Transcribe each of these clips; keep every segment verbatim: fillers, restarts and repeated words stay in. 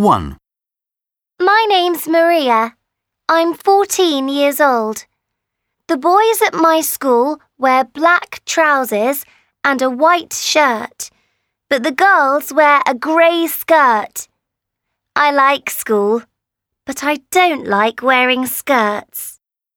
one. My name's Maria. I'm fourteen years old. The boys at my school wear black trousers and a white shirt, but the girls wear a grey skirt. I like school, but I don't like wearing skirts.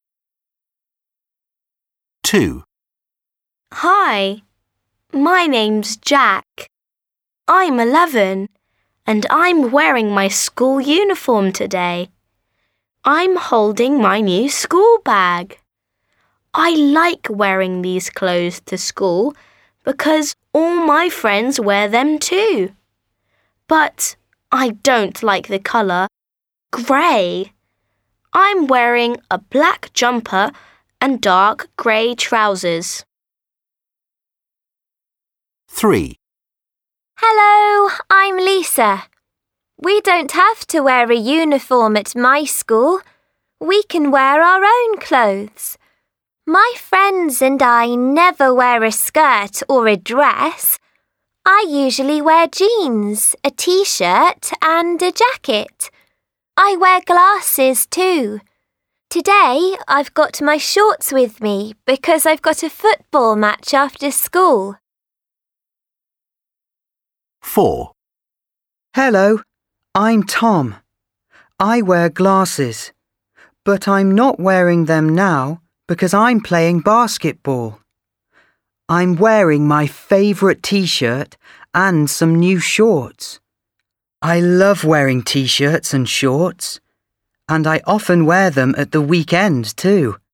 two. Hi, my name's Jack. I'm eleven and I'm wearing my school uniform today. I'm holding my new school bag. I like wearing these clothes to school because all my friends wear them too. But I don't like the colour grey. I'm wearing a black jumper and dark grey trousers. three. Hello, I'm Lisa. We don't have to wear a uniform at my school. We can wear our own clothes. My friends and I never wear a skirt or a dress. I usually wear jeans, a t-shirt and a jacket. I wear glasses too. Today I've got my shorts with me because I've got a football match after school. four. Hello, I'm Tom. I wear glasses, but I'm not wearing them now because I'm playing basketball. I'm wearing my favourite t-shirt and some new shorts. I love wearing t-shirts and shorts, and I often wear them at the weekend too.